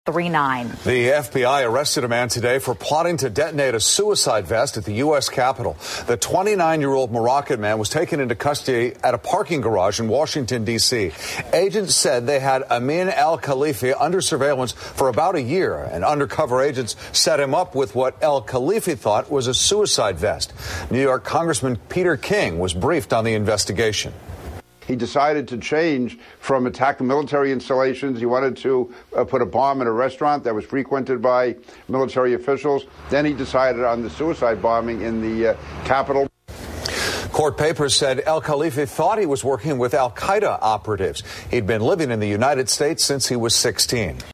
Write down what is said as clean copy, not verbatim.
39. The FBI arrested a man today for plotting to detonate a suicide vest at the U.S. Capitol. The 29-year-old Moroccan man was taken into custody at a parking garage in Washington, D.C. Agents said they had Amin al-Khalifi under surveillance for about a year, and undercover agents set him up with what al-Khalifi thought was a suicide vest. New York Congressman Peter King was briefed on the investigation. He decided to change from attacking military installations. He wanted to put a bomb in a restaurant that was frequented by military officials. Then he decided on the suicide bombing in the Capitol. Court papers said al-Khalifi thought he was working with al-Qaeda operatives. He'd been living in the United States since he was 16.